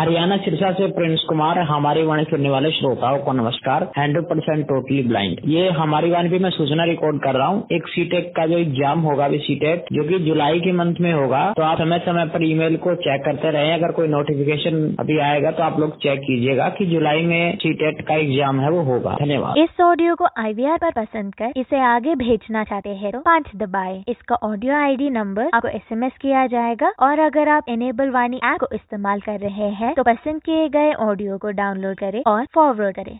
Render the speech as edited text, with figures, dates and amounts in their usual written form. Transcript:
हरियाणा सिरसा से प्रिंस कुमार। हमारी वाणी सुनने वाले श्रोताओं को नमस्कार। 100% टोटली ब्लाइंड, ये हमारी वाणी पे मैं सूचना रिकॉर्ड कर रहा हूँ। एक सीटेट का जो एग्जाम होगा अभी सीटेट, जो कि जुलाई के मंथ में होगा, तो आप समय समय पर ईमेल को चेक करते रहे। अगर कोई नोटिफिकेशन अभी आएगा तो आप लोग चेक कीजिएगा कि जुलाई में सीटेट का एग्जाम है वो होगा। धन्यवाद। इस ऑडियो को IVR पर पसंद कर इसे आगे भेजना चाहते हैं तो 5 दबाएं। इसका ऑडियो ID नंबर आपको SMS किया जाएगा। और अगर आप इनेबल वाणी ऐप को इस्तेमाल कर रहे हैं तो पसंद किए गए ऑडियो को डाउनलोड करें और फॉरवर्ड करें।